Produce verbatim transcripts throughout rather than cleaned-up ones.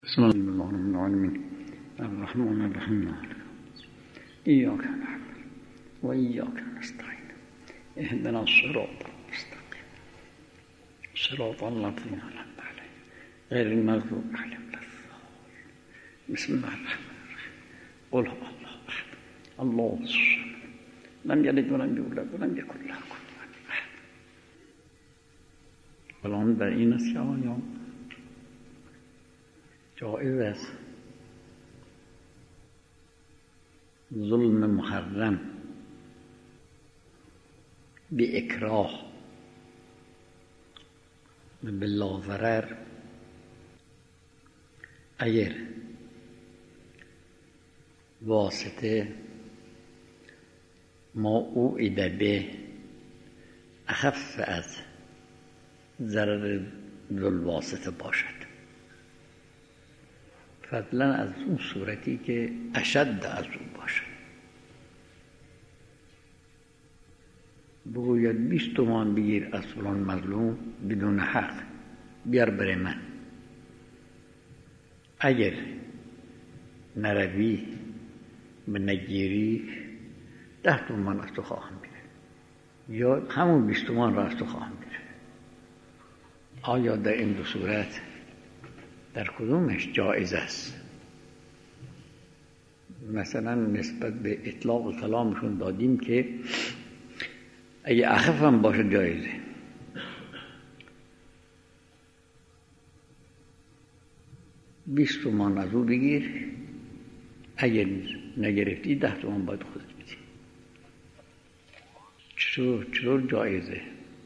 بسم الله الرحمن الرحيم الرحمن الرحيم إياك نعبد وإياك نستعين اهدنا الصراط المستقيم صراط الذين أنعمت عليهم غير المغضوب عليهم ولا الضالين. بسم الله الرحمن الرحيم قل هو الله أحد الله الصمد لم يلد ولم يولد ولم يكن له كفوا أحد. الآن در این است که آیان جایز است ظلم محرم به اکراه و بلا ضرر اگر واسطه ما اوعد به اخف از ضرر ذوالواسطه باشد، فضلا از اون صورتی که اشد از اون باشه. بگوید بیست تومان بگیر از فلان مظلوم بدون حق، بیار برای من. اگر نروی و نگیری ده تومان از تو خواهم گرفت، یا همون بیست تومان را از تو خواهم گرفت. آیا در این دو صورت در کدومش جایز است؟ مثلا نسبت به اطلاق کلامشون دادیم که اگه اخف هم باشه جایزه. بیست تومان از او بگیر، اگر نگرفتی ده تومان باید خودت بدی. چطور چطور جایزه؟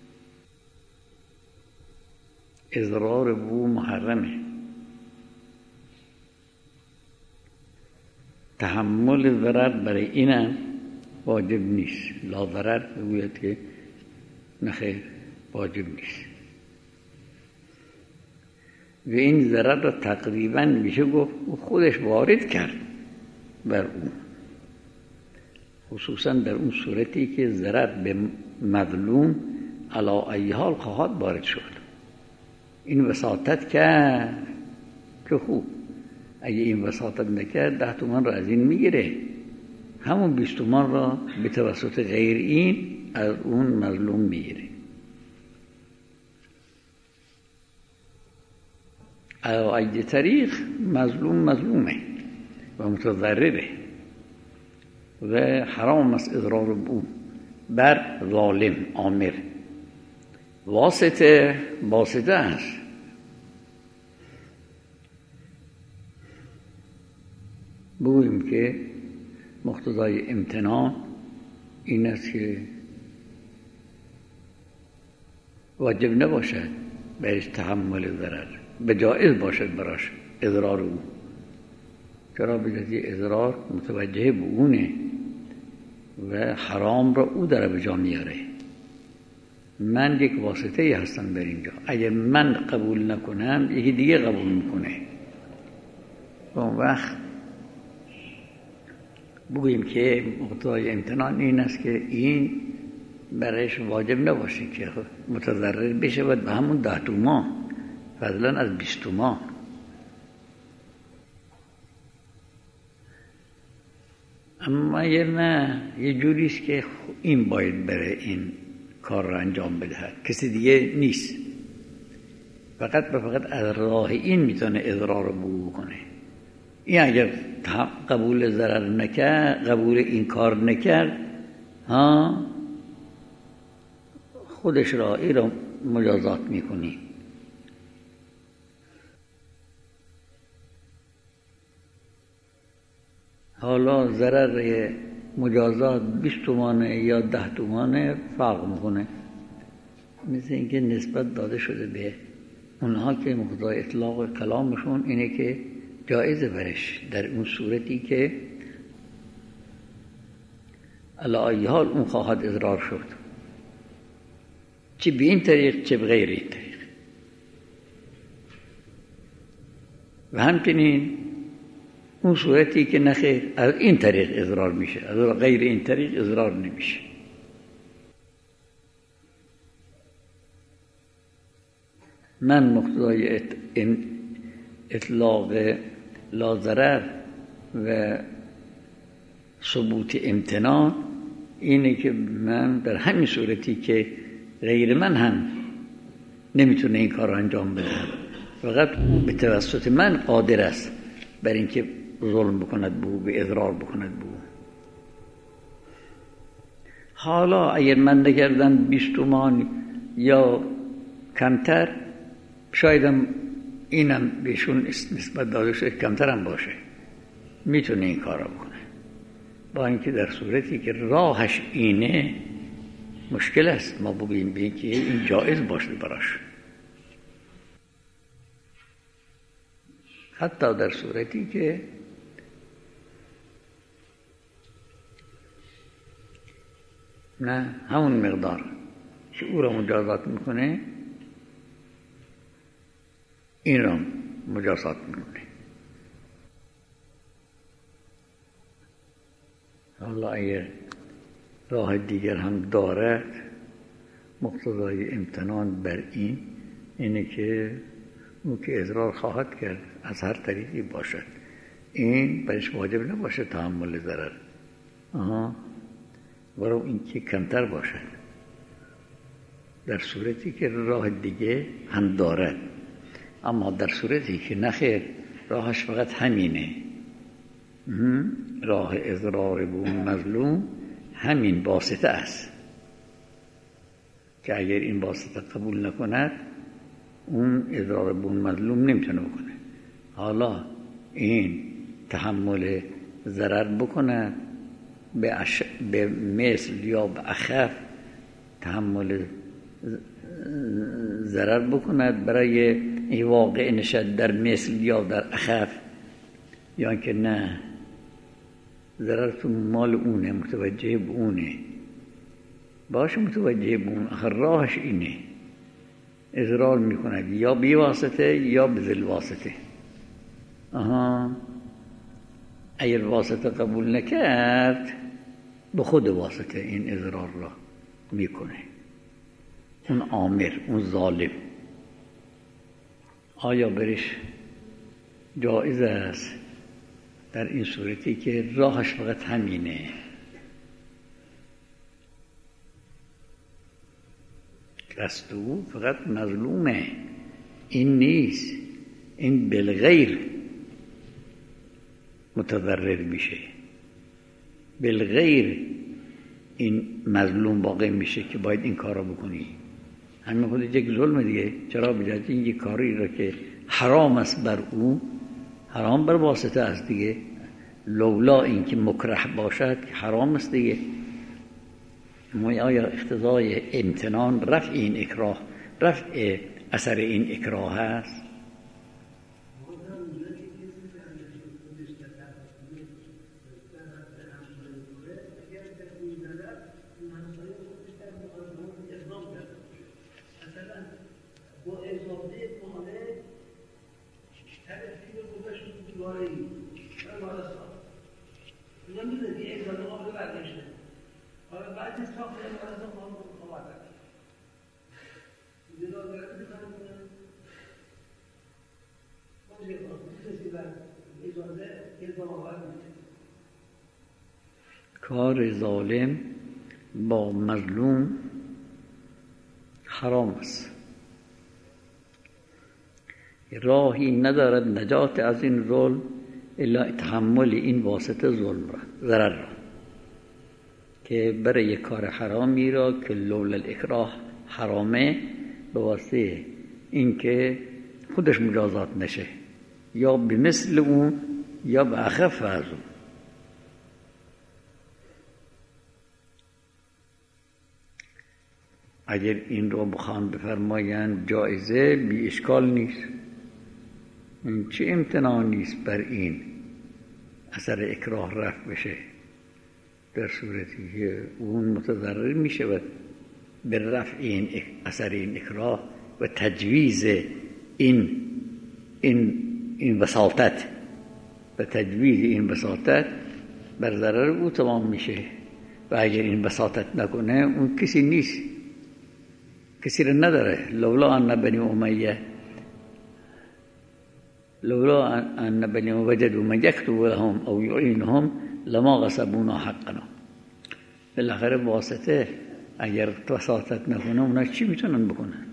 اضرار بو محرمه، تحمل ضرر برای اینم واجب نیست. لا ضرر بگوید که نخیر واجب نیست و این ضرر را تقریبا میشه گفت خودش وارد کرد بر اون، خصوصا در اون صورتی که ضرر به مظلوم علی ای حال خواهد وارد شد. این وساطت کرد که خوب، اگه این وساطت نکرد ده تومان را از این میگیره، همون بیست تومان را به توسط غیر این از اون مظلوم میگیره. ای طریق مظلوم مظلومه و متضرره و حرام است اضرار او بر ظالم آمر. واسطه واسطه است. بگوییم که مقتضای امتنان این است که واجب نباشد برش تحمل ضرر، بجایز باشد براش اضرار او. چرا؟ بجازی اضرار متوجه به اونه و حرام را او در به جا میاره. من یک واسطه هستم در اینجا، اگر من قبول نکنم یکی دیگه قبول میکنه. اون وقت بگوییم که مقتضای امتنان این است که این برایش واجب نباشه که متضرر بشه و به همون ده تومان فضلا از بیست تومان. اما اگر نه یه جوریست که این باید بره این کار را انجام بدهد، کسی دیگه نیست، فقط و فقط از راه این میتونه اضرار رو کنه. این اگر قبول ضرر نکرد، قبول این کار نکرد، ها خودش را این را مجازات میکنی. حالا ضرر مجازات بیست تومانه یا ده تومانه فرق میکنه. مثل اینکه نسبت داده شده به اونها که مقتضای اطلاق کلامشون اینه که جایزه برش در اون صورتی که علی ای حال اون خواهد اضرار شد، چه به این طریق چه به غیر این طریق. و همچنین اون صورتی که نخیر از این طریق اضرار میشه، از غیر این طریق اضرار نمیشه. من مقتضای اطلاق لاضرر و ثبوت امتنان اینه که من در همین صورتی که غیر من هم نمیتونه این کار رو انجام بده، فقط او به توسط من قادر است بر اینکه ظلم بکند به او، به اضرار بکند به او. حالا اگر من نگردن بیست تومان یا کمتر، شایدم اینم بهشون نسبت داده شده کمتر هم باشه، میتونه این کار رو بکنه. با اینکه در صورتی که راهش اینه مشکل است ما بگیم به اینکه این جایز باشه براش، حتی در صورتی که نه همون مقدار که او را مجازات میکنه این را مجازات میکنه. حالا اگر راه دیگر هم دارد، مقتضای امتنان بر این اینه که او که اضرار خواهد کرد از هر طریقی باشد، این برش واجب نباشه تحمل ضرر، آها برای این که کمتر باشد، در صورتی که راه دیگه هم دارد. اما در صورتی که نخیر راهش فقط همینه، راه اضرار به اون مظلوم همین واسطه است که اگر این واسطه قبول نکند اون اضرار به اون مظلوم نمیتونه بکنه. حالا این تحمل ضرر بکنه به, اش... به مثل یا به اخف تحمل ضرر بکند برای این واقع نشد در مثل یا در اخف، یا که نه ضرر تو مال اونه، متوجه به اونه، باشه متوجه به اون، آخر راهش اینه، اضرار میکند یا بی واسطه یا به ذل واسطه. آها اگر واسطه قبول نکرد به خود واسطه این اضرار را میکنه، اون آمر، اون ظالم. آیا برش جایز است در این صورتی که راهش فقط همینه؟ قصد او فقط مظلومه، این نیست، این بالغیر متضرر میشه، بالغیر این مظلوم واقع میشه که باید این کار را بکنی. همین خود یک ظلم دیگه. چرا بجاید این یک کاری را که حرام است بر او، حرام بر واسطه است دیگه، لولا این که مکره باشد که حرام است دیگه. آیا اقتضای امتنان رفع این اکراه، رفع اثر این اکراه است؟ کار ظالم با مظلوم حرام است، راهی ندارد نجات از این ظلم الا تحمل این واسطه ظلم را، ضرر را، که برای یک کار حرامی را که لولا الاکراه حرامه، به واسطه این که خودش مجازات نشه، یا به مثل اون یا به اخف از اون. اگر این رو بخوان بفرمایند جایزه، بی اشکال نیست، این چه امتنان نیست بر این اثر اکراه رفع بشه، در صورتی که اون متضرر می شود به رفع این اثر این اکراه و تجویز این این این وساطت و تجویز این وساطت بر ضرر او تمام میشه. و اگر این وساطت نکنه اون کسی نیست، کسی را نداره. لولا ان بنی امیه لولا ان بنیهم وجدوا من یکتب لهم او یعینهم لما غصبونا حقنا. بالاخره واسطه اگر وساطت نکنه اونا چی میتونن بکنن؟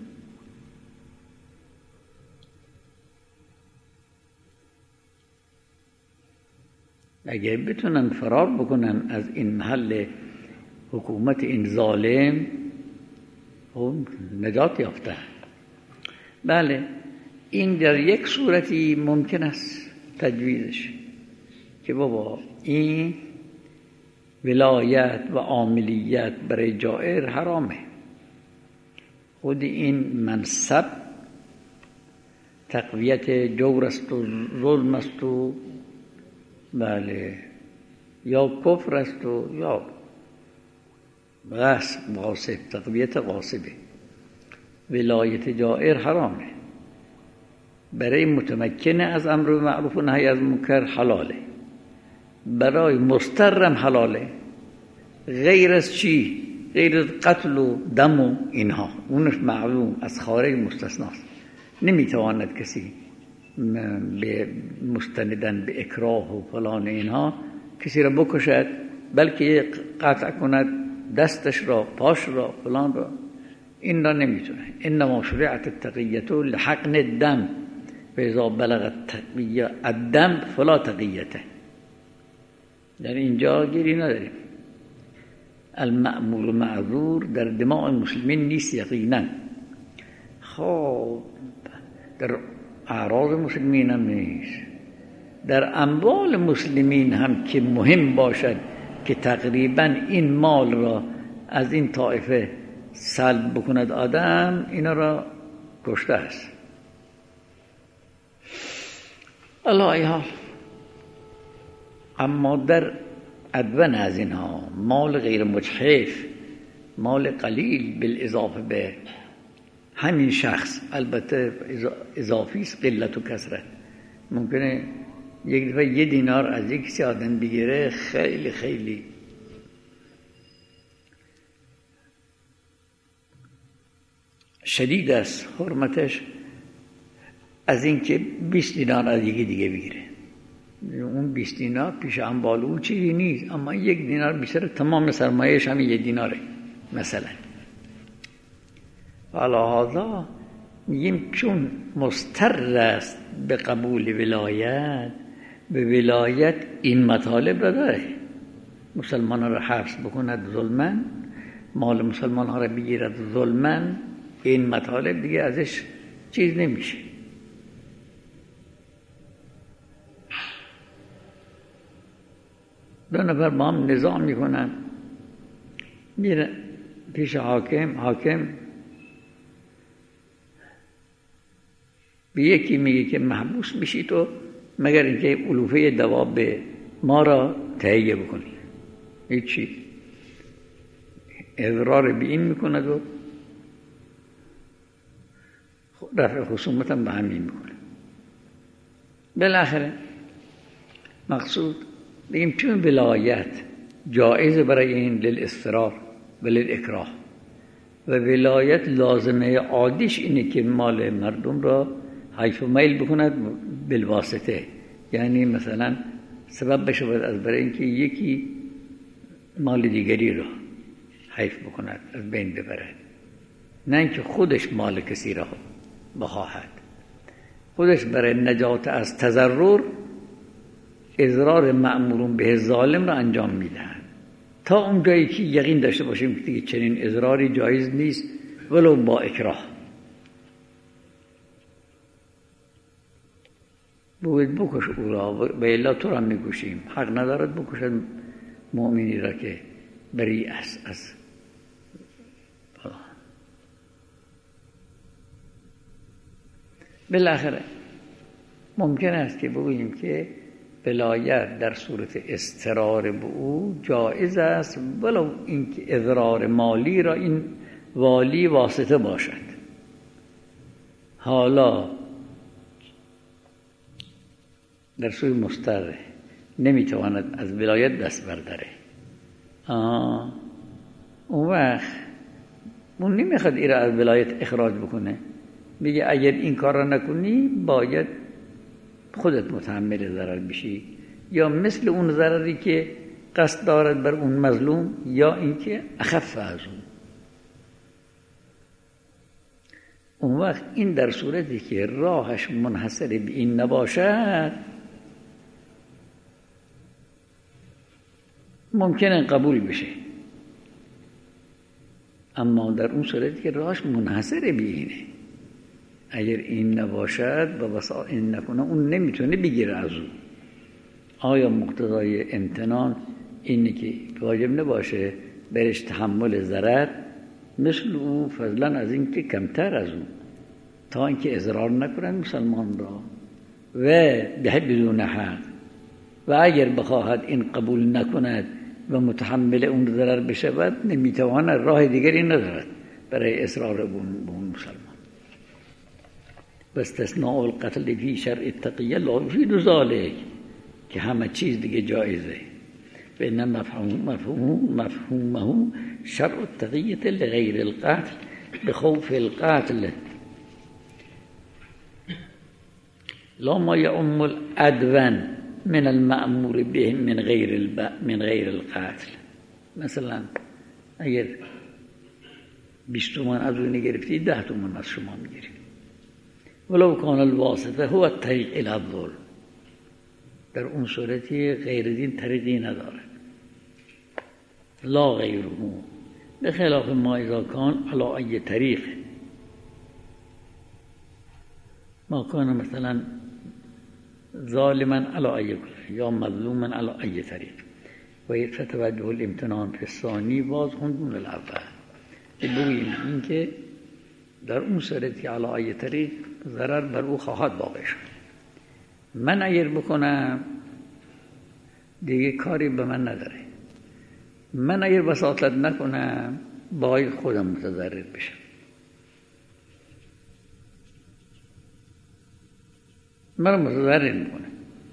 اگر بتونن فرار بکنن از این محل حکومت این ظالم هم نجات یافته. بله این در یک صورتی ممکن است تجویزش که بابا این ولایت و عاملیت برای جائر حرامه، خود این منصب تقویت جور است و ظلم است و بله یا کفر است و یا غصب غاصب، تقویت غاصبه. ولایت جائر حرامه، برای متمکن از امر معروف و نهی از منکر حلاله، برای مضطرم حلاله، غیر از چی؟ غیر از قتل و دم و اینها، اونش معلوم از خارج مستثناست. نمیتواند کسی به مستندن به اکراه و فلان اینها کسی را بکشد، بلکه قطع کند دستش را، پاش را، فلان را، این را نمیتونه. انما شرعت التقیة لحقن الدم و اذا بلغ الدم فلا تقیته. در اینجا گیری نداریم. المأمور معذور در دماء المسلمین نیست یقینا. خب در اعراض مسلمین هم نیست، در اموال مسلمین هم که مهم باشد که تقریبا این مال را از این طائفه سلب بکند آدم، اینا را کشته است. الله ای حال. اما در ادون از اینها مال غیر مجحف، مال قلیل بالاضافه به همین شخص، البته اضافی است، قلت و کثرت، ممکنه یک دفعه یه دینار از یک کسی آدم بگیره، خیلی خیلی شدید است حرمتش از اینکه بیست دینار از یکی دیگه بگیره. اون بیست دینار پیش اموال او چیزی نیست، اما یک دینار بیشتر تمام سرمایه‌اش همین یک دیناره مثلا. حالا هذا میگیم چون مضطر است به قبول ولایت، به ولایت این مطالب را داره، مسلمان ها را حبس بکند ظلماً، مال مسلمان ها را بگیرد ظلماً، این مطالب دیگه ازش چیز نمیشه. دو نفر با هم نظام میکنن، میره پیش حاکم، حاکم به یکی میگه که محبوس میشی تو مگر اینکه علوفه دواب ما را تهیه بکنی. هیچی، اضرار به این میکند و رفع خصومت هم به همین میکنه. بالاخره مقصود بگیم چون ولایت جایز برای این للاضطرار و للاکراه، و ولایت لازمه عادیش اینه که مال مردم را حیف و میل بکند بالواسطه، یعنی مثلا سبب بشه از برای اینکه یکی مال دیگری را حیف بکند، از بین ببرد، نه اینکه خودش مال کسی را بخواهد. خودش برای نجات از تضرر اضرار مأمورون به ظالم را انجام میدهند، تا اون جایی که یقین داشته باشیم که دیگه چنین اضراری جایز نیست ولو با اکراه. بگوید بکش او را، به الا تو را میکشیم. حق ندارد بکشد مؤمنی را که بری است از بالاخره ممکن است که بگوییم که ولایت در صورت اضطرار به او جایز است، ولو اینکه اضرار مالی را این والی واسطه باشد. حالا در سوی مضطر نمیتواند از ولایت دست برداره، آه اون وقت اون نمیخواد این را از ولایت اخراج بکنه، میگه اگر این کار را نکنی باید خودت متحمل ضرر بشی، یا مثل اون ضرری که قصد دارد بر اون مظلوم، یا اینکه اخف از اون. اون وقت این در صورتی که راهش منحصر به این نباشد ممکنه قبول بشه، اما در اون صورتی که راهش منحصر به اینه، اگر این نباشد و بسا این نکنه اون نمیتونه بگیره از اون. آیا مقتضای امتنان اینه که واجب نباشه برش تحمل ضرر مثل او، فضلا از این که کمتر از اون، تا اینکه اضرار نکنند مسلمان را و به بدون حق، و اگر بخواهد این قبول نکند و متحمل اون ضرر بشود نمیتواند، راه دیگری ندارد برای اصرار به اون مسلمان. و استثناء القتل فی شرع التقیه لا یفید ذلک، که همه چیز دیگه جایزه. و ان مفهوم مفهومه شرع التقیه لغیر القتل بخوف القتل لا ما یعم العدوان من المأمور به من غیر الب... من غیر القتل. مثلا اگر بیست تومان از اون گرفتی ده تومان از شما میگیریم، ولو کان الواسطه هو الطریق الی الظلم، در اون صورتی غیر دین طریقی نداره، لا غیره، بخلاف ما اذا کان علی ای طریق، ما کان مثلا ظالما علی ای یا مظلوما علی ای طریق و فتوجه الامتنان فی الثانی واضح دون الاول. بگوییم این که در اون صورت که علی ای طریق ضرر بر او خواهد واقع شد، من اگر بکنم دیگه کاری به من نداره، من اگر وساطت نکنم باید خودم متضرر بشم. من متضرر میکنه.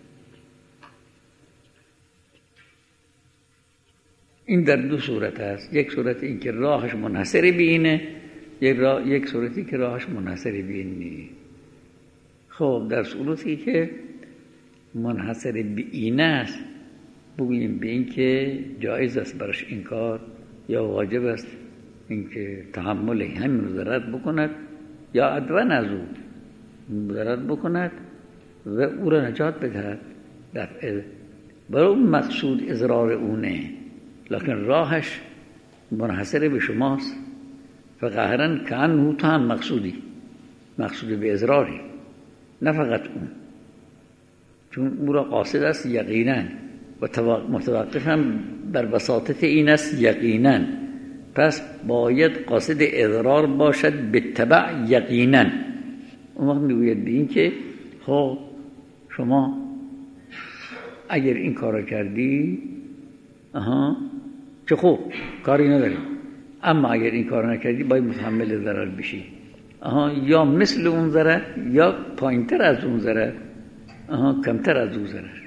این در دو صورت است، یک صورت این که راهش منحصر به اینه، یک, راه، یک صورتی که راهش منحصر به این نیست. خب در صورتی که منحصر به این است بگوییم به این که جایز است برش این کار، یا واجب است این که تحمل همین ضرر بکند یا عدوان از او ضرر بکند و او را نجات بدهد. دفع برای مقصود اضرار اونه، لکن راهش منحصر به شماست، فقهرا کانه تو هم مقصودی، مقصود به اضراری، نه فقط اون، چون او را قاصد است یقینا و متوقف هم بر بساطت این است یقینا، پس باید قاصد اضرار باشد به تبع یقینا. اون وقت میگوید به این که خب شما اگر این کار کردی آها چه خوب، کاری نداری، اما اگر این کار نکردی باید متحمل ضرر بشی، آها یا مثل اون ضرر یا پایینتر از اون ضرر، آها کمتر از اون ضرر.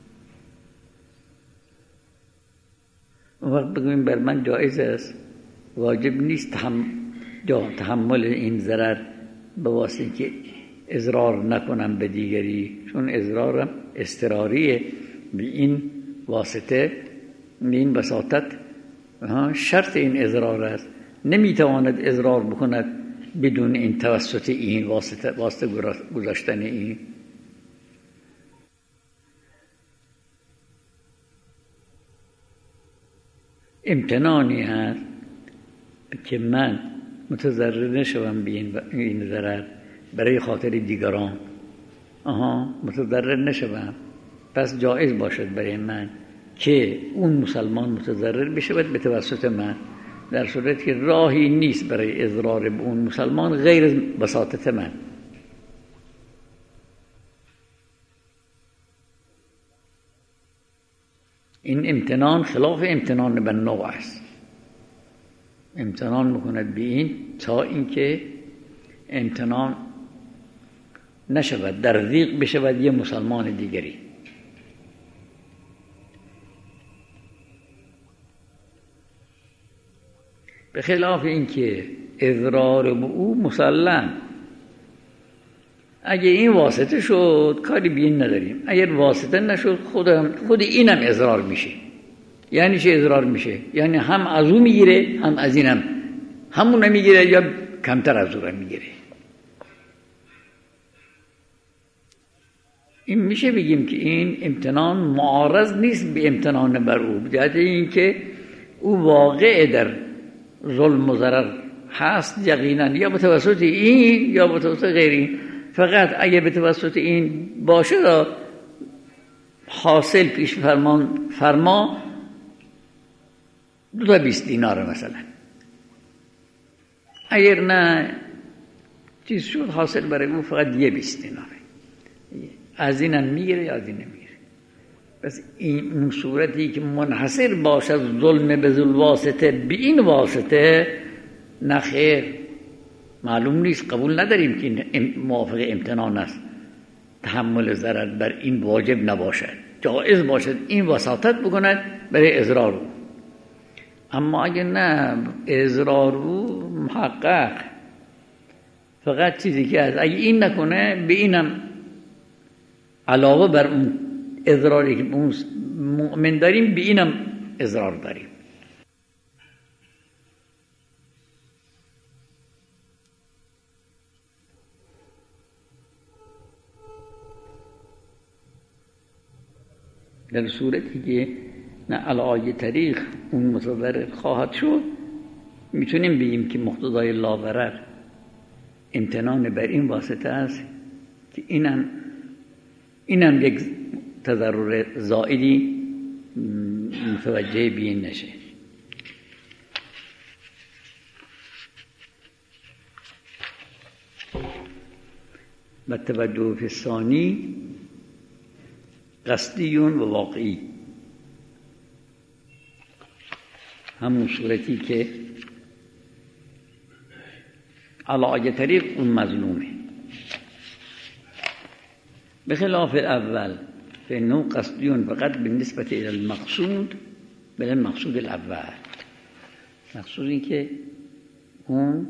اون وقت بگویم بر من جایز است، واجب نیست تحم... تحمل این ضرر به واسطه که اضرار نکنم به دیگری، چون اضرارم اضطراریه به این واسطه، به این بساطت شرط این اضرار است، نمیتواند اضرار بکند بدون این توسط این واسطه, واسطه گذاشتن این. امتنانی هست که من متضرر نشوم به این ضرر برای خاطر دیگران، آها متضرر نشوم، پس جایز باشد برای من که اون مسلمان متضرر بشود به توسط من، در صورتی که راهی نیست برای اضرار به اون مسلمان غیر بساطت من. این امتنان خلاف امتنان به نوع است، امتنان میکند به این تا اینکه امتنان نشود در ضیق بشود یه مسلمان دیگری. به خلاف اینکه اضرار به او مسلم اگه این واسطه شد کاری به این نداریم، اگر واسطه نشد خود خود اینم اضرار میشه. یعنی چه اضرار میشه؟ یعنی هم از اون میگیره هم از اینم، همون میگیره یا کمتر از اون میگیره. این میشه بگیم که این امتنان معارض نیست به امتنان بر او، به جهت اینکه او واقع در ظلم و ضرر هست یقینا، یا به توسط این یا به توسط غیر این. فقط اگه به توسط این باشه را حاصل پیش فرمان فرما دو تا بیست دیناره مثلا. اگر نه چیز شد حاصل برای او فقط یه بیست دیناره، از اینم میگیره یا از این نمیگیره. پس این اون صورتی که منحصر باشد ظلم به ذل واسطه به این واسطه، نه خیر، معلوم نیست، قبول نداریم که این موافق امتنان است. تحمل ضرر بر این واجب نباشد، جایز باشد این وساطت بکند برای اضرار او. اما اگه نه اضرار او محقق، فقط چیزی که از اگه این نکنه به اینم علاوه بر اون اضراری که به اون مؤمن داریم به اینم اضرار داریم. در صورتی که نه علای طریق اون متضرر خواهد شد، میتونیم بگیم که مقتضای لاضرر امتنان بر این واسطه است که اینم اینم یک تضرر زائدی متوجه بین نشه. و توجه فی الثانی قصدی و واقعی، همون صورتی که علای طریق اون مظلومه، بخلاف الاول فإنه قصدی فقط بالنسبة الى المقصود بل المقصود الاول. مقصود این که اون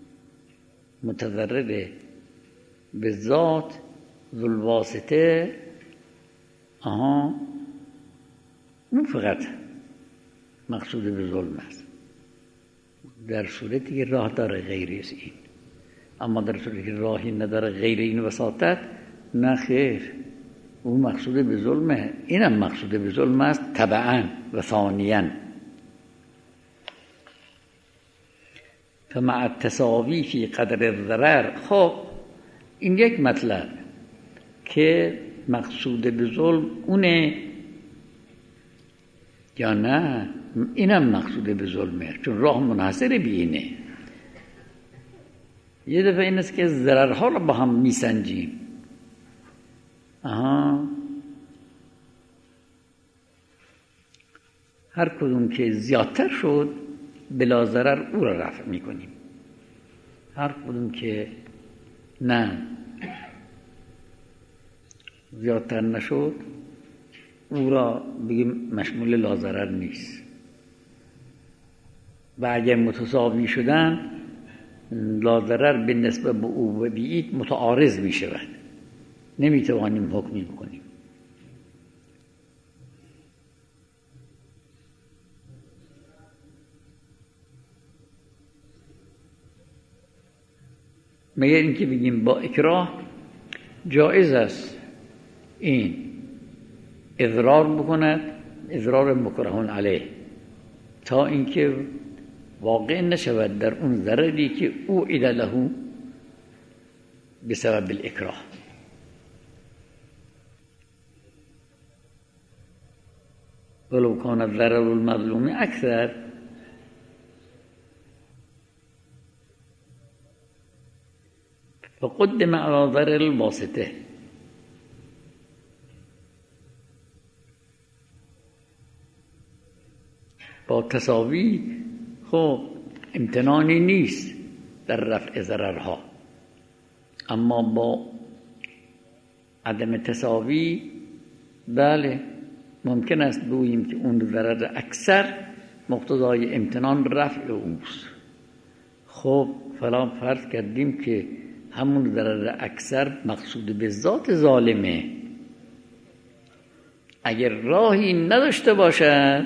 متضرر به ذات ذوالواسطه، آها اون فقط مقصود به ظلم است، در صورتی که راه داره غیر از این. اما در صورتی که راهی نداره غیر این وساطت، نه خیر، اون مقصود به ظلمه، اینم مقصود به ظلم است تبعاً و ثانیاً. فمع التساوی فی قدر الضرر. خب این یک مطلب که مقصود به ظلم اونه یا نه، اینم مقصود به ظلمه، چون راه منحصر به اینه. یه دفعه این است که ضررها رو با هم میسنجیم. آها، هر کدوم که زیادتر شد بلا ضرر او را رفع میکنیم، هر کدوم که نه زیادتر نشد او را بگیم مشمول لاضرر نیست. و اگر متساوی شدن لاضرر به نسبت به او و بیید متعارض می شود، نمی توانیم حکمی بکنیم. مگر اینکه بگیم با اکراه جایز است این اضرار بکند، اضرار مکره علیه، تا اینکه واقع نشود در اون ضرری که او اوعد له بسبب الاکراه. ولو کان الضرر المظلوم اکثر، فقدم على ضرر الواسطه. با تساوی خب امتنانی نیست در رفع ضررها، اما با عدم تساوی بله ممکن است بگوییم که اون ضرر اکثر مقتضای امتنان رفع اوست. خب فلان فرض کردیم که همون ضرر اکثر مقصود به ذات ظالمه. اگر راهی نداشته باشد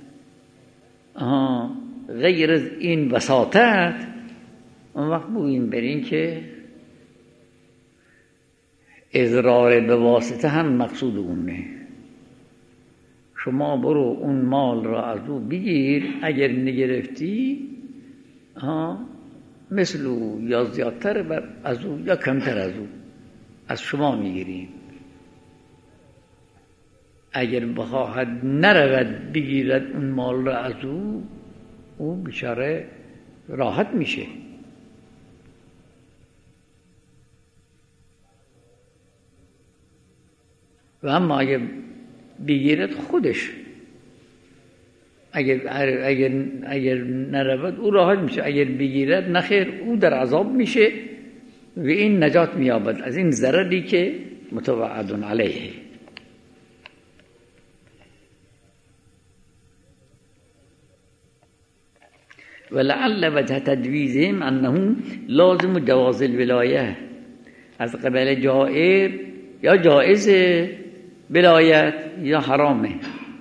آها غیر از این وساطت، اون وقت بگوییم بر این که اضرار به واسطه هم مقصود اونه. شما برو اون مال را از او بگیر، اگر نگرفتی ها مثل او یا زیادتر از او یا کمتر از او از شما میگیریم. اگر بخواهد نرود بگیرد اون مال را از او، او بیچاره راحت میشه. و اما اگر بگیرد خودش، اگر اگر اگر نرود او راحت میشه، اگر بگیرد نخیر او در عذاب میشه و این نجات مییابد از این ضرری که متوعد علیه. ولعل وجه تجویزهم انه لازم جواز الولایه از قبل جائر، یا جائز ولایت یا حرامه.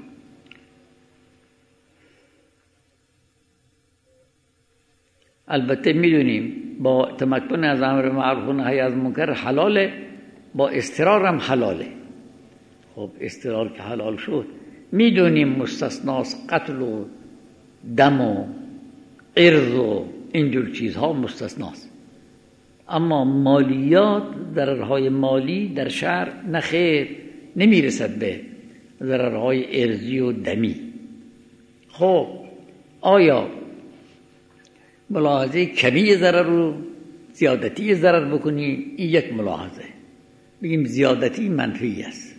البته میدونیم با تمکن از امر معروف و نهی از منکر حلاله، با اضطرار هم حلاله. خب اضطرار که حلال شد میدونیم مستثناست، قتل و دم و عرض و اینجور چیزها مستثناست، اما مالیات، ضررهای مالی در شرع نخیر نمیرسد به ضررهای ارضی و دمی. خب آیا ملاحظه کمی ضرر رو زیادتی ضرر بکنی؟ این یک ملاحظه، بگیم زیادتی منفی است.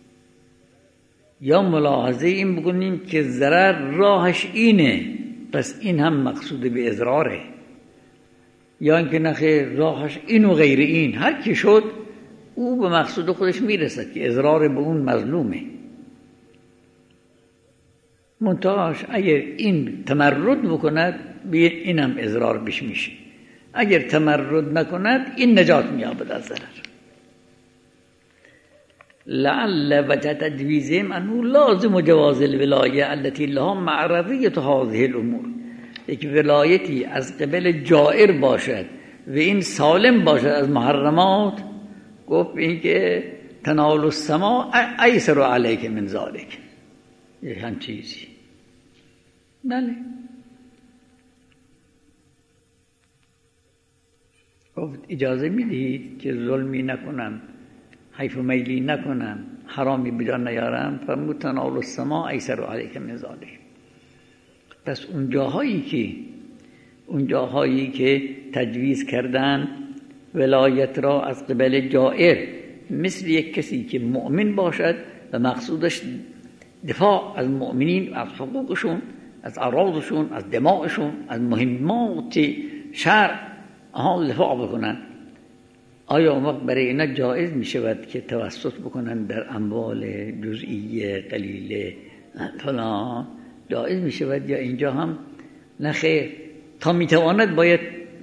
یا ملاحظه این بکنیم که ضرر راهش اینه، پس این هم مقصود به اضراره. یا اینکه نخیر راهش این و غیر این، هر کی شد او به مقصود خودش میرسد که اضرار به اون مظلومه. منتهاش اگر این تمرد بکند این هم اضرار بش میشه، اگر تمرد نکند این نجات مییابد از ضرر. لعل وجه تجویزهم انه لازم جواز الولایه التي لها معرضیة هذه الامور. یک ولایتی از قبل جائر باشد و این سالم باشد از محرمات، گفت این که تنال السما ایسر علیک من ذلک، یک هم چیزی. بله گفت اجازه میدهید که ظلمی نکنم، حیف و میلی نکنم، حرامی بجان نیارم، فرمود تنال السما ایسر علیک من ذلک. پس اون جاهایی که اون جاهایی که تجویز کردن ولایت را از قبل جائر، مثل یک کسی که مؤمن باشد و مقصودش دفاع از مؤمنین، از حقوقشون، از اعراضشون، از دماغشون، از مهمات شرع آنها دفاع بکنن، آیا اون وقت برای اینا جایز می شود که توسط بکنن در اموال جزئیه قلیله فلان؟ جایز می شود یا اینجا هم نخیر؟ تا می تواند باید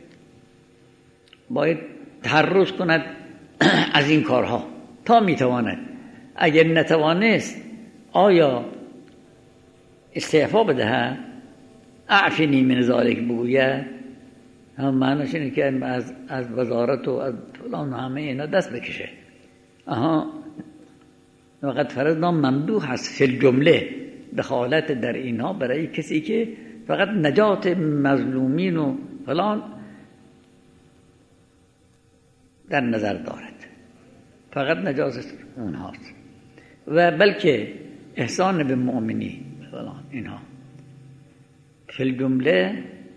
باید تحرز کند از این کارها تا می تواند. اگر نتوانست آیا استعفا بده؟ اعفنی من ذالک بگوید، هم معنیش اینه که از از وزارت و از فلان همه اینا دست بکشه. آها وقت فرضنا ممدوح هست فی الجمله دخالت در اینها برای کسی که فقط نجات مظلومین و فلان در نظر دارد، فقط نجات اونهاست، و بلکه احسان به مؤمنین فلان اینها فی الجمله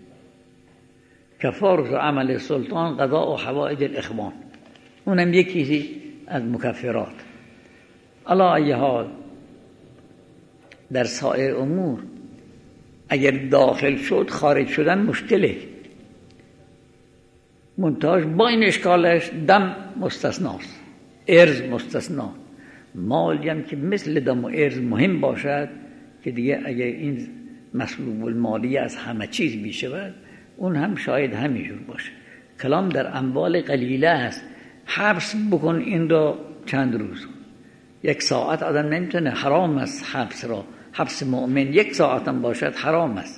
کفارت عمل سلطان قضاء و حوائج الاخوان، اونم یکی از مکفرات. علی ای حال در سایر امور اگر داخل شد خارج شدن مشکله، منتهاش با این اشکالش دم مستثناست، ارز مستثنا، مالی هم که مثل دم و ارز مهم باشد که دیگه اگر این مسلوب المالی از همه چیز بیشود اون هم شاید همینجور باشه. کلام در اموال قلیله است. حبس بکن این را چند روز، یک ساعت آدم نمیتونه، حرام است حبس را. حبس مؤمن یک ساعت هم باشد حرام است.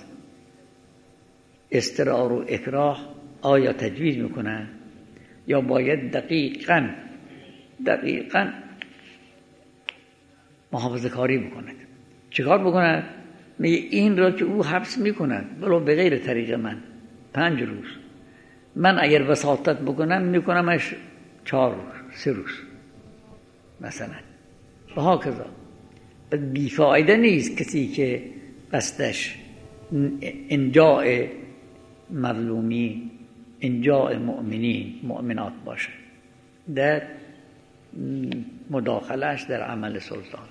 اضطرار و اکراه آیا تجویز میکنه یا باید دقیقاً دقیقاً محافظه کاری بکند؟ چیکار بکند؟ میگه این را که او حبس میکند ولو به غیر طریق من پنج روز، من اگر وساطت بکنم میکنمش چهار روز، سه روز مثلا، و هاکذا. بیفایده نیست کسی که قصدش انجاء مظلومی، انجاء مؤمنین مؤمنات باشه در مداخلش در عمل سلطان.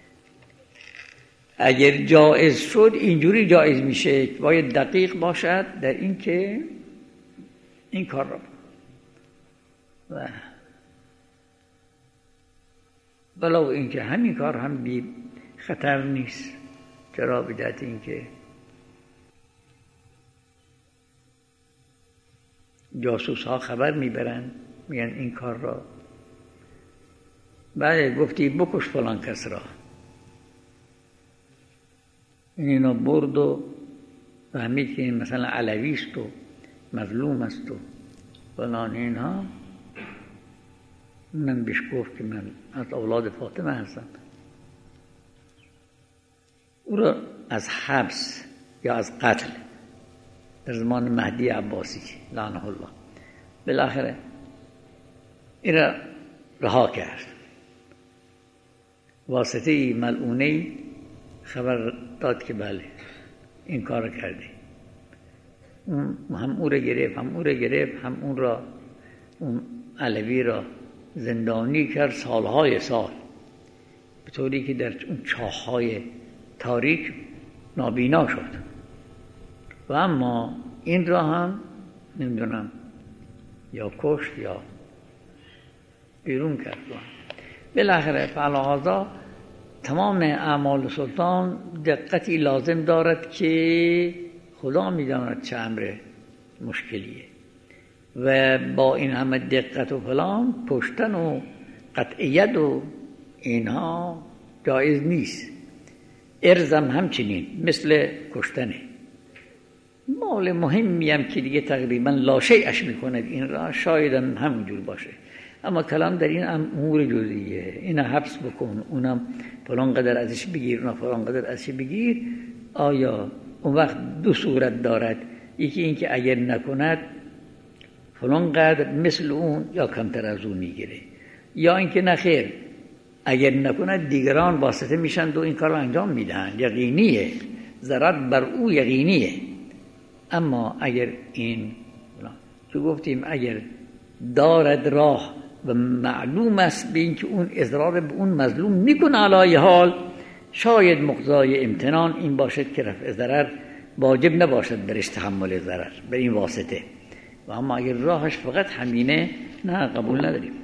اگر جایز شد اینجوری جایز میشه، باید دقیق باشد در این که این کار را و ولو اینکه همین کار هم بی خطر نیست. چرا؟ بدهت این که جاسوس ها خبر میبرن، میگن این کار را بعد گفتی بکش فلان کس را، اینا برد و فهمید که این مثلا علوی است و مظلوم است و فلان اینها. من بهش گفت که من از اولاد فاطمه هستم، او را از حبس یا از قتل در زمان مهدی عباسی لعنه الله بالاخره این را رها کرد. واسطه ملعونه خبر داد که بله این کار کرده، هم او را گرفت هم او را گرفت هم اون را، اون علوی را زندانی کرد سالهای سال، به طوری که در اون چاه‌های تاریک نابینا شد. و اما این را هم نمیدونم یا کشت یا بیرون کرد. بالاخره فعلا تمام اعمال سلطان دقتی لازم دارد که خدا میداند چه امر مشکلیه و با این همه دقت و فلان پشتن و قطعیت و اینها جایز نیست. ارزم همچنین مثل کشتنه. مال مهمی هم که دیگه تقریبا لاشیعش میکند این را، شاید هم همونجور باشه، اما کلام در این امور جزئیه، اینا حبس بکن، اونم فلان قدر ازش بگیر، اونا فلان قدر ازش بگیر. آیا اون وقت دو صورت دارد، یکی این که اگر نکند فلان قدر مثل اون یا کمتر از اون میگیره، یا اینکه نخیر اگر نکند دیگران واسطه میشن و این کار رو انجام میدهن. یقینیه، ضرر بر او یقینیه. اما اگر این که گفتیم اگر دارد راه و معلوم است به این که اون اضرار به اون مظلوم میکنه علای حال، شاید مقتضای امتنان این باشد که رفع ضرر واجب نباشد برش تحمل ضرر به این واسطه. و اما اگر راهش فقط همینه نه، قبول نداریم.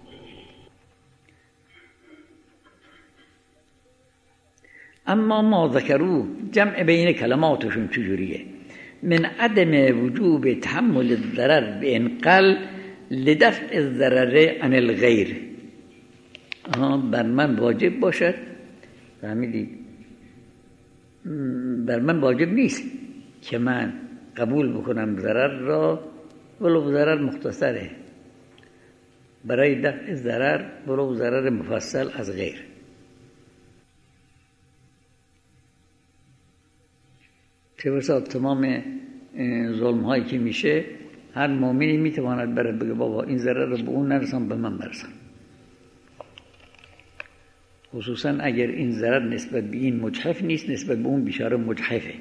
اما ما ذکرو جمع بین کلماتشون چجوریه؟ من عدم وجوب تحمل الضرر بانقل لدفع الضرر عن الغیر. بر من واجب باشد، فهمیدید؟ بر من واجب نیست که من قبول بکنم ضرر را ولو ضرر مختصره، برای دفع ضرر ولو ضرر مفصل از غیر. چه بسا تمام ظلم هایی که میشه هر مؤمنی میتواند بره بگه بابا این ضرر رو به اون نرسان به من برسان، خصوصا اگر این ضرر نسبت به این مجحف نیست، نسبت به اون بیچاره مجحفه.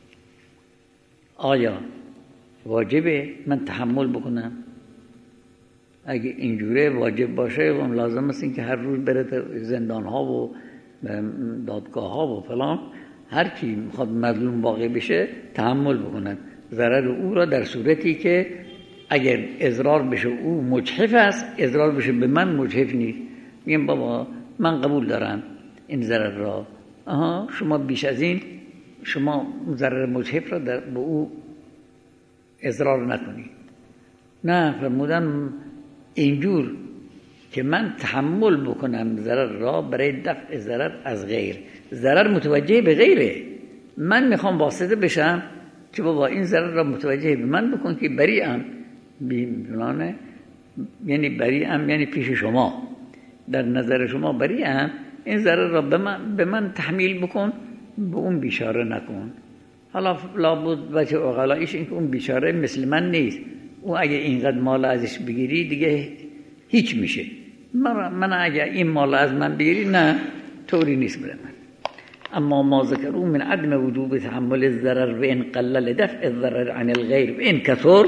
آیا واجبه من تحمل بکنم؟ اگه اینجوره واجب باشه اون لازم است این که هر روز بره زندان ها و دادگاه ها و فلان، هر کی میخواد مظلوم واقع بشه تحمل بکنن ضرر او را، در صورتی که اگر اضرار بشه او مجحف است، اضرار بشه به من مجحف نیست. میگم بابا من قبول دارم این ضرر را، آها شما بیش از این شما ضرر مجحف را در به او اضرار نکنید. نه فرمودن اینجور که من تحمل بکنم ضرر را برای دفع ضرر از غیر. ضرر متوجه به غیره، من میخوام واسطه بشم که بابا این ضرر را متوجه به من بکن که بریئم، بیمانه یعنی بریئم یعنی پیش شما، در نظر شما بریئم، این ضرر را به من, به من تحمیل بکن، به اون بیچاره نکن. حالا لابد وجه عقلایش این که اون بیچاره مثل من نیست، او اگه اینقدر مال ازش بگیری دیگه هیچ میشه، من, من اگه این مال از من بگیری نه طوری نیست برای من. اما ما ذکروا من عدم وجوب تحمل الضرر و ان قلل لدفع الضرر عن الغیر و ان كثر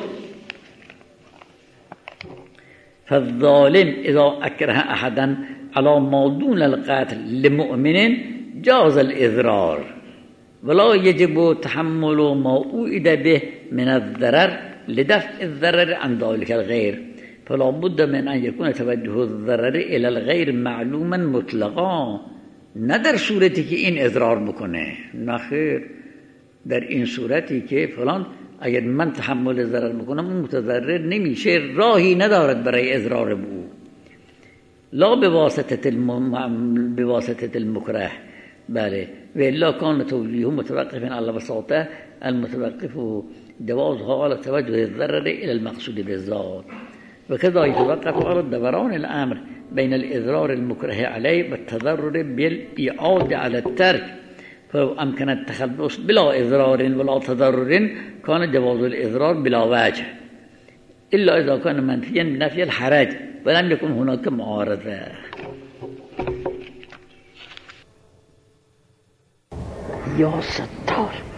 فالظالم اذا اكره احدا على ما دون القتل لمؤمن جاز الاضرار ولا يجب تحمل ما اوعد به من الضرر لدفع الضرر عن ذلك الغير فلا بد من ان يكون توجه الضرر الى الغير معلوما مطلقا، نه در صورتی که این اضرار بکنه، نه خیر، در این صورتی که فلان اگر من تحمل ضرر بکنم اون متضرر نمیشه، راهی ندارد برای اضرار او، لا بواسطه الم... بواسطه المكره. بله و الا كان توجیه متوقفا على بساطه المتوقف جوازها على توجه الضرر الى المقصود بالذات وكذا يتوقف على دوران الامر بين الاضرار المكره عليه والتضرر بالاعاده على الترك، فلو امكن التخلص بلا اضرار ولا تضرر كان جواز الاضرار بلا وجه الا اذا كان منفيا بنفي الحرج ولم يكن هناك معارضه. یا ستار